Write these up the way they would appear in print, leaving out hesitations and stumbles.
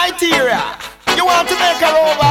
criteria. You want to make her over?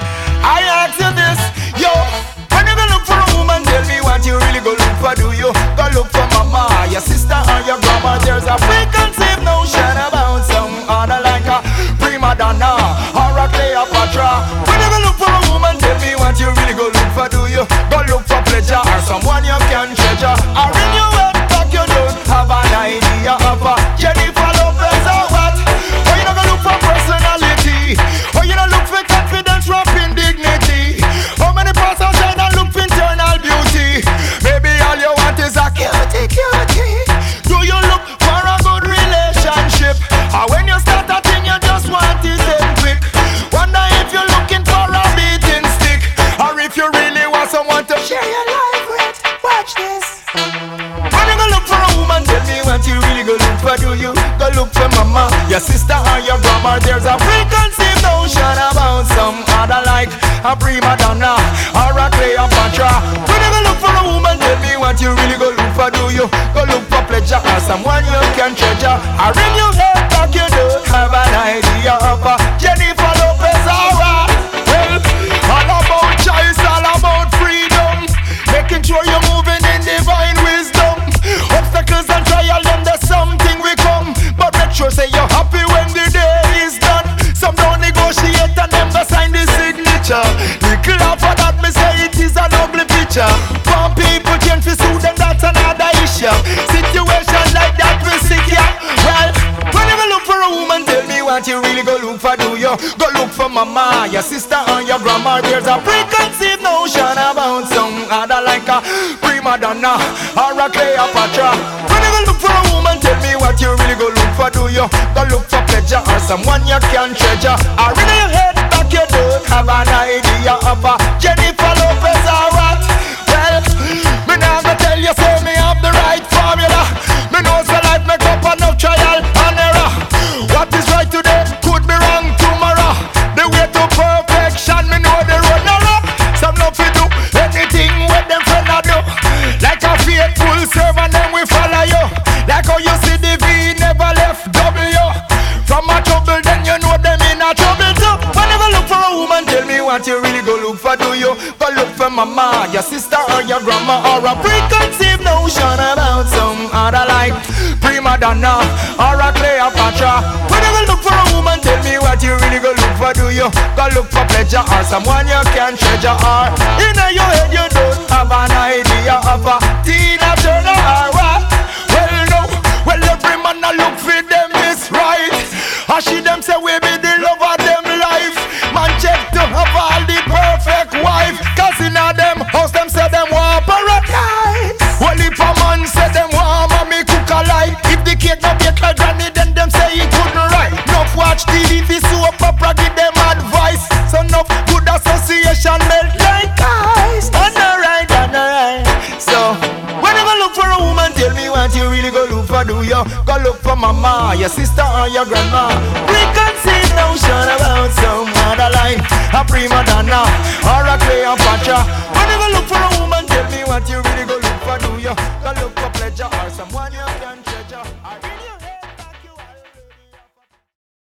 I ask you this, yo. When you go look for a woman, tell me what you really go look for. Do you go look for mama, your sister, or your grandma? There's a preconceived notion about some other like a prima donna or a Cleopatra. When you go look for a woman, tell me what you really go look for. Do you go look for pleasure or someone you can treasure? Or in your head back you don't have an idea of a Jennifer Lopez or what? Or you don't go look for personality? Or you don't look for confidence, rapping dignity? How many persons shine and look for internal beauty? Maybe all you want is a cutie, cutie. Do you look for a good relationship? Or when you start a thing you just want it end quick? Wonder if you're looking for a beating stick, or if you really want someone to share your life with. Watch this. When you go look for a woman, tell me what you really go look for. Do you go look for mama, your sister, or your grandma? There's a preconceived notion about some other like a prima donna or a Cleopatra. When you go look for a woman, tell me what you really go look for. Do you go look for pleasure or someone you can treasure? Or in your head back you don't have an idea of a Jennifer Lopez or what? Well, all about choice, all about freedom, making sure you're moving in divine wisdom. Obstacles and trial, them there's something we come, but make sure say you're happy when the day is done. Some don't negotiate and them go sign the signature. Little after that me say it is an ugly picture. Some people change for suit them, that's another issue. Situation like that we sick ya. Well, when you go look for a woman, tell me what you really go look for. Do you go look for mama, your sister, or your grandma? There's a preconceived notion about some other like a prima donna or a Cleopatra. When you go look for a woman, tell me what you really go look for. Do you go look for pleasure or someone you can treasure? Or in your head back you don't have an idea of a Jennifer Lopez or what? Well, me now gonna tell you say me have the right formula. Me know so life make up enough trial and error. What is right today could be wrong tomorrow. The way to perfection, me know the road narrow. Some love to do anything with them fella do. Like a faithful servant, then we follow you. Like how you see the V never left W. From a trouble, then you know them in a trouble too. When you go look for a woman, tell me what you really go look for. Do you go look for mama, your sister, or your grandma? Or a preconceived notion about some other like prima donna or a Cleopatra? When you go look for a woman, tell me what you really go look for. Do you go look for pleasure or someone you can treasure? Or in your head you don't have an idea of a Tina Turner or what? Well no, well every man a look for them is right. I see them say we be the love of them life. Man check to have all the perfect wife. Cause in a them house them say them want paradise. Well if a man say them want mommy cook a light. If the cake not bake like granny then them say it couldn't right. Enough watch TV fi soap opera give them advice. So enough good association melt like ice. On the right, on the right. So when you go look for a woman, tell me what you really go look for. Do you go look for mama, your sister, or your grandma? Preconceived notion about some other like a prima donna